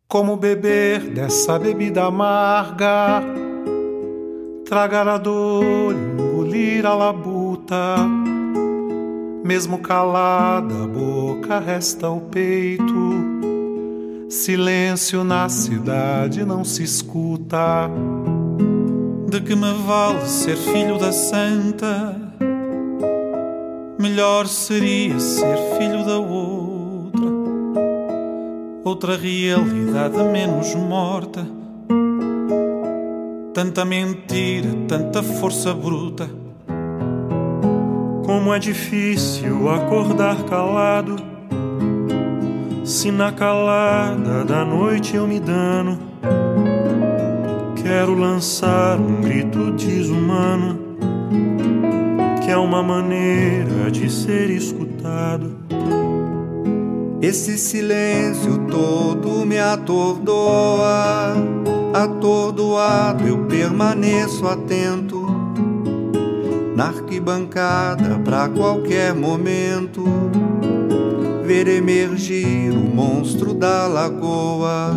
Como beber dessa bebida amarga, tragar a dor, engolir a labuta. Mesmo calada a boca resta o peito. Silêncio na cidade não se escuta. De que me vale ser filho da santa? Melhor seria ser filho da outra. Outra realidade menos morta. Tanta mentira, tanta força bruta. Como é difícil acordar calado, se na calada da noite eu me dano. Quero lançar um grito desumano, que é uma maneira de ser escutado. Esse silêncio todo me atordoa. Atordoado eu permaneço atento, na arquibancada pra qualquer momento ver emergir o monstro da lagoa.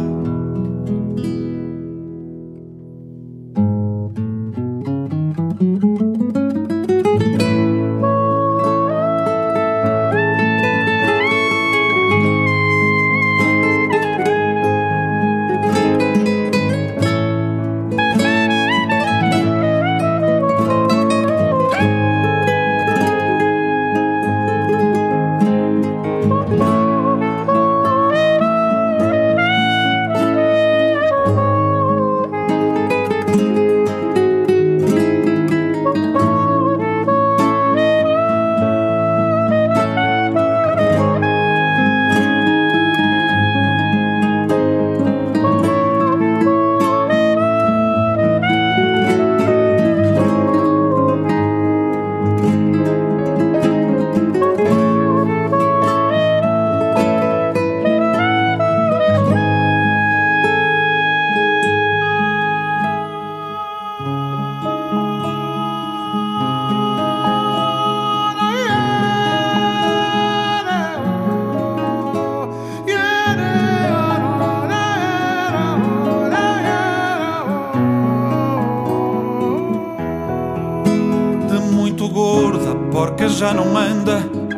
Já não anda,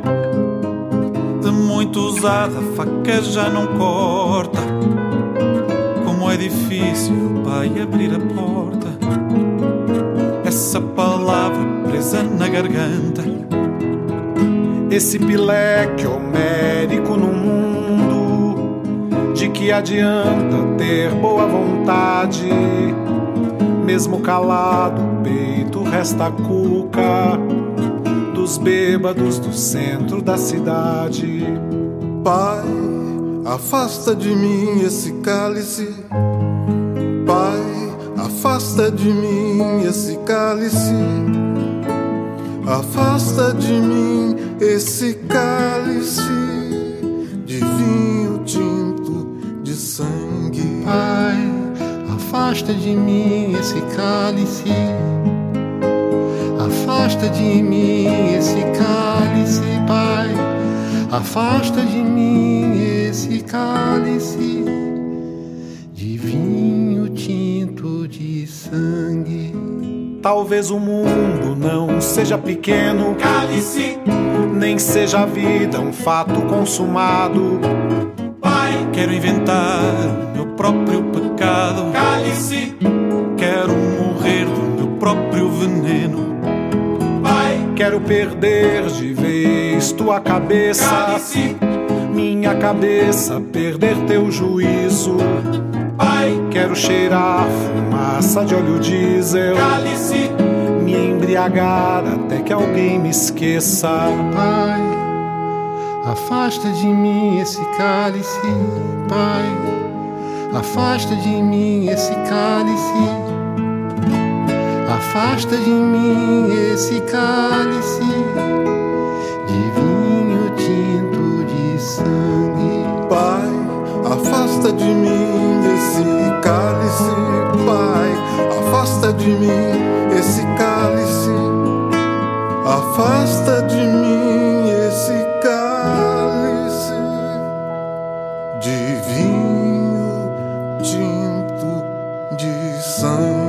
de muito usada a faca já não corta. Como é difícil, pai, abrir a porta. Essa palavra presa na garganta. Esse pileque homérico no mundo, de que adianta ter boa vontade? Mesmo calado o peito resta a cuca dos bêbados do centro da cidade. Pai, afasta de mim esse cálice. Pai, afasta de mim esse cálice. Afasta de mim esse cálice de vinho tinto de sangue. Pai, afasta de mim esse cálice. Afasta de mim esse cálice, Pai. Afasta de mim esse cálice de vinho tinto de sangue. Talvez o mundo não seja pequeno, Cálice, nem seja a vida um fato consumado. Pai, quero inventar o meu próprio pecado. Cálice, quero morrer do meu próprio veneno. Quero perder de vez tua cabeça, Cálice, minha cabeça, perder teu juízo. Pai, quero cheirar fumaça de óleo diesel, Cálice, me embriagar até que alguém me esqueça. Pai, afasta de mim esse cálice, Pai. Afasta de mim esse cálice. Afasta de mim esse cálice de vinho tinto de sangue. Pai, afasta de mim esse cálice. Pai, afasta de mim esse cálice. Afasta de mim esse cálice de vinho coração.